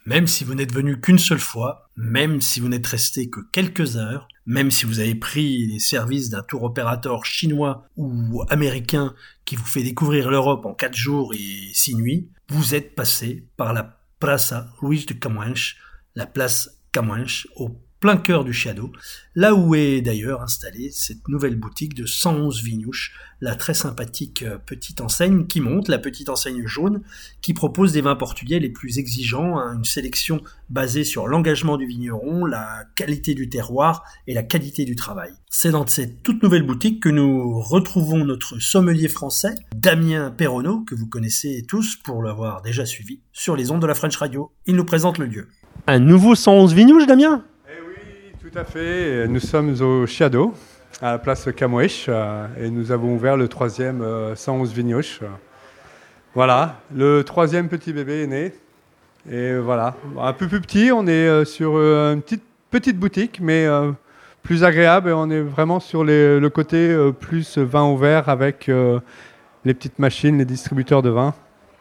Même si vous n'êtes venu qu'une seule fois, même si vous n'êtes resté que quelques heures, même si vous avez pris les services d'un tour opérateur chinois ou américain qui vous fait découvrir l'Europe en 4 jours et 6 nuits, vous êtes passé par la Plaza Luis de Camões, la place Camões, au plein cœur du Chiado, là où est d'ailleurs installée cette nouvelle boutique de 111 Vinhos, la très sympathique petite enseigne qui monte, la petite enseigne jaune, qui propose des vins portugais les plus exigeants, une sélection basée sur l'engagement du vigneron, la qualité du terroir et la qualité du travail. C'est dans cette toute nouvelle boutique que nous retrouvons notre sommelier français, Damien Perronneau, que vous connaissez tous pour l'avoir déjà suivi sur les ondes de la French Radio. Il nous présente le lieu. Un nouveau 111 Vinhos, Damien ? Tout à fait, nous sommes au Chiado, à la place Camões, et nous avons ouvert le 3e 111 Vinhos. Voilà, le 3e petit bébé est né, et voilà, un peu plus petit, on est sur une petite boutique, mais plus agréable, et on est vraiment sur le côté plus vin au verre avec les petites machines, les distributeurs de vin.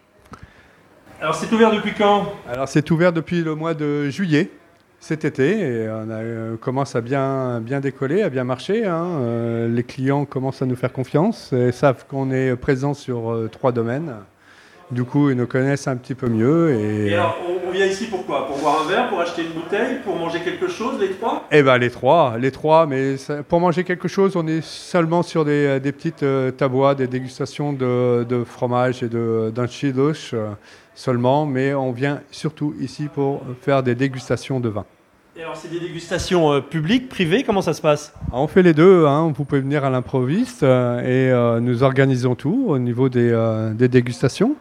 Alors c'est ouvert depuis quand ? Alors c'est ouvert depuis le mois de juillet. Cet été, et on commence à bien décoller, à bien marcher. Les clients commencent à nous faire confiance et savent qu'on est présent sur 3 domaines. Du coup, ils nous connaissent un petit peu mieux. Et alors, on vient ici pour quoi ? Pour boire un verre, pour acheter une bouteille, pour manger quelque chose, les 3 ? Eh bien, les trois. Mais pour manger quelque chose, on est seulement sur des petites tabois, des dégustations de fromage et d'enchiladas seulement. Mais on vient surtout ici pour faire des dégustations de vin. Et alors, c'est des dégustations publiques, privées, comment ça se passe ? On fait les deux, vous pouvez venir à l'improviste et nous organisons tout au niveau des dégustations.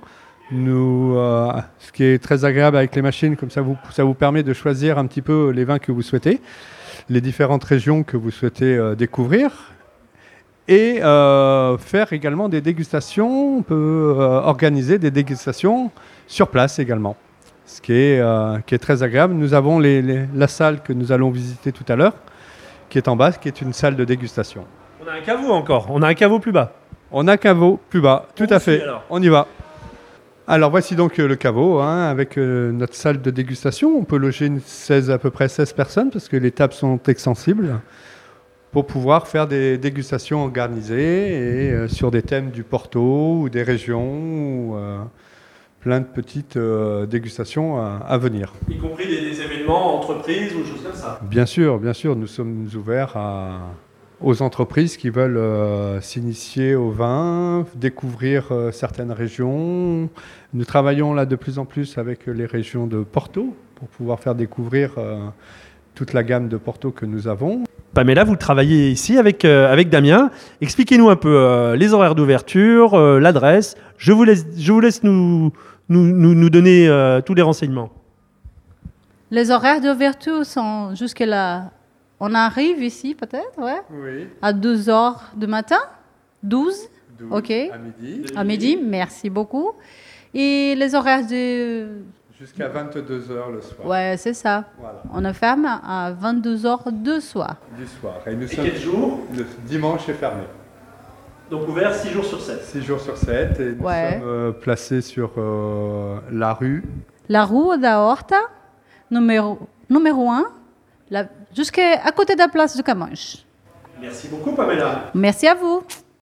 Ce qui est très agréable avec les machines, comme ça vous permet de choisir un petit peu les vins que vous souhaitez, les différentes régions que vous souhaitez découvrir et faire également des dégustations. On peut organiser des dégustations sur place également. Ce qui est très agréable. Nous avons la salle que nous allons visiter tout à l'heure, qui est en bas, qui est une salle de dégustation. On a un caveau encore, on a un caveau plus bas. On a un caveau plus bas, tout à fait. Alors. On y va. Alors voici donc le caveau, avec notre salle de dégustation. On peut loger à peu près 16 personnes, parce que les tables sont extensibles, pour pouvoir faire des dégustations organisées et sur des thèmes du Porto ou des régions. Plein de petites dégustations à venir. Y compris des événements, entreprises ou des choses comme ça ? Bien sûr, nous sommes ouverts aux entreprises qui veulent s'initier au vin, découvrir certaines régions. Nous travaillons là de plus en plus avec les régions de Porto pour pouvoir faire découvrir toute la gamme de Porto que nous avons. Pamela, vous travaillez ici avec Damien. Expliquez-nous un peu les horaires d'ouverture, l'adresse. Je vous laisse nous donner tous les renseignements. Les horaires d'ouverture sont jusque là. On arrive ici peut-être, ouais. Oui. À 2h du matin. 12. Ok. À midi. À midi, merci beaucoup. Et les horaires de... Jusqu'à 22h le soir. Ouais, c'est ça. Voilà. On est ferme à 22h du soir. Du soir. Et quel jour ? Le dimanche est fermé. Donc ouvert 6 jours sur 7. 6 jours sur 7 et nous sommes placés sur la rue. La rue da Horta, numéro 1, jusqu'à côté de la place de Camões. Merci beaucoup Pamela. Merci à vous.